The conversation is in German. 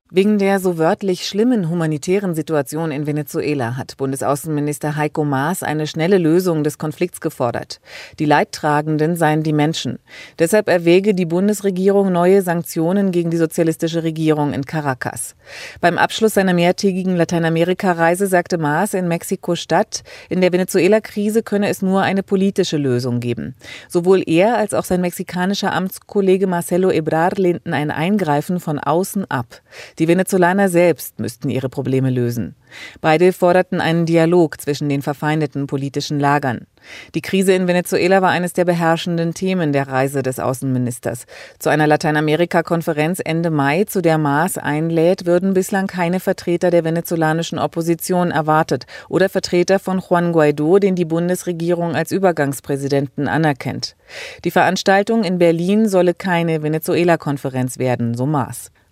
Wegen der so wörtlich schlimmen humanitären Situation in Venezuela hat Bundesaußenminister Heiko Maas eine schnelle Lösung des Konflikts gefordert. Die Leidtragenden seien die Menschen. Deshalb erwäge die Bundesregierung neue Sanktionen gegen die sozialistische Regierung in Caracas. Beim Abschluss seiner mehrtägigen Lateinamerika-Reise sagte Maas in Mexiko-Stadt, in der Venezuela-Krise könne es nur eine politische Lösung geben. Sowohl er als auch sein mexikanischer Amtskollege Marcelo Ebrard lehnten ein Eingreifen von außen ab. Die Venezolaner selbst müssten ihre Probleme lösen. Beide forderten einen Dialog zwischen den verfeindeten politischen Lagern. Die Krise in Venezuela war eines der beherrschenden Themen der Reise des Außenministers. Zu einer Lateinamerika-Konferenz Ende Mai, zu der Maas einlädt, würden bislang keine Vertreter der venezolanischen Opposition erwartet oder Vertreter von Juan Guaidó, den die Bundesregierung als Übergangspräsidenten anerkennt. Die Veranstaltung in Berlin solle keine Venezuela-Konferenz werden, so Maas.